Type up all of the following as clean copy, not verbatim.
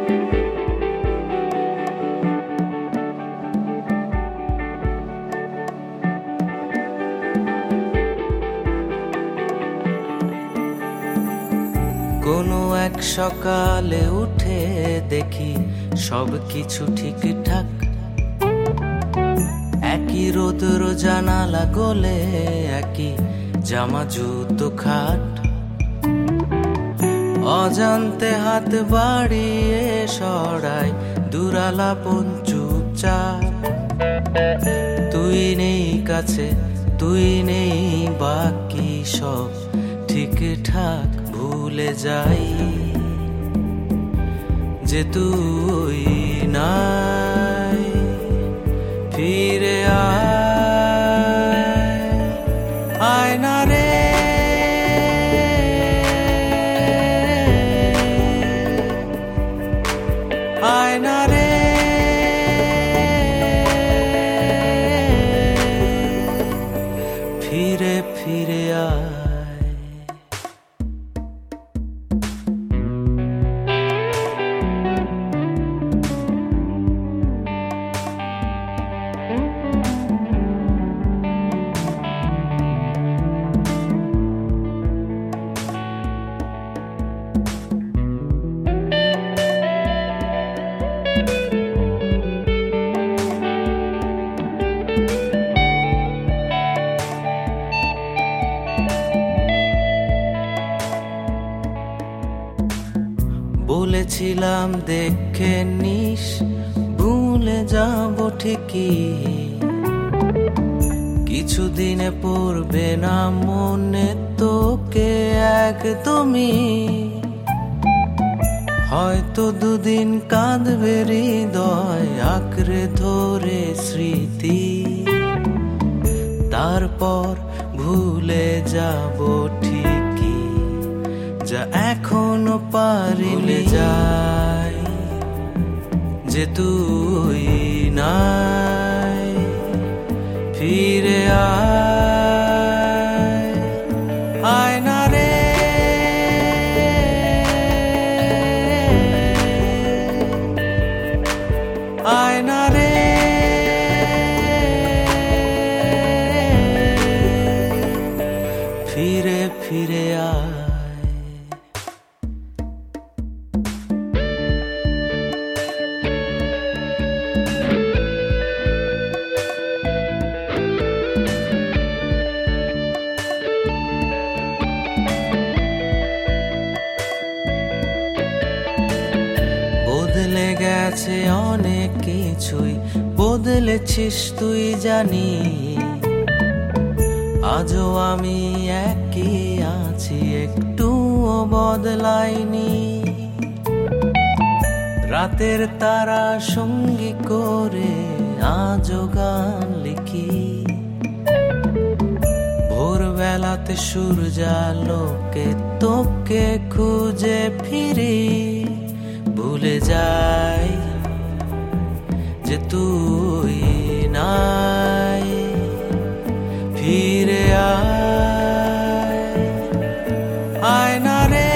কোনো এক সকালে উঠে দেখি সব কিছু ঠিকঠাক, একই রোদর জানালা গলে, একই জামা জুতো খাট। অজান্তে হাত বাড়িয়ে সরাই দুরালাপন চুপচাপ। তুই নেই কাছে, তুই নেই, বাকি সব ঠিকঠাক। ভুলে যাই যে তুই নাই, ফিরে আয় না রে। আয় না রে, ফিরে ফিরে আয়। বলেছিলাম দেখে নিস, ভুলে যাব ঠিকই, কিছুদিনে পড়বে না মনে তোকে একদমই। হয়তো দুদিন কাঁদবে হৃদয় আঁকড়ে ধরে স্মৃতি, তারপর ভুলে যাব ঠিকই যা এখনো পারিনি। যাই যে তুই নাই, ফিরে আয় না রে। আয় না রে, ফিরে ফিরে আয়। বদলে গেছে অনেক কিছুই, বদলেছিস তুই জানি, আজও আমি একই আছি, একটুও বদলাইনি। রাতের তারা সঙ্গী করে আজও গান লিখি, ভোরবেলাতে সূর্যালোকে তোকে খুঁজে ফিরি। ভুলে যাই যে তুই নাই, ফিরে আয় না রে।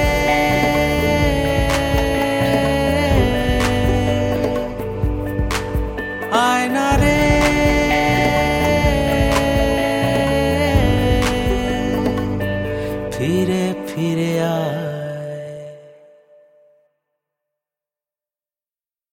আয় না রে, ফিরে ফিরে আয়।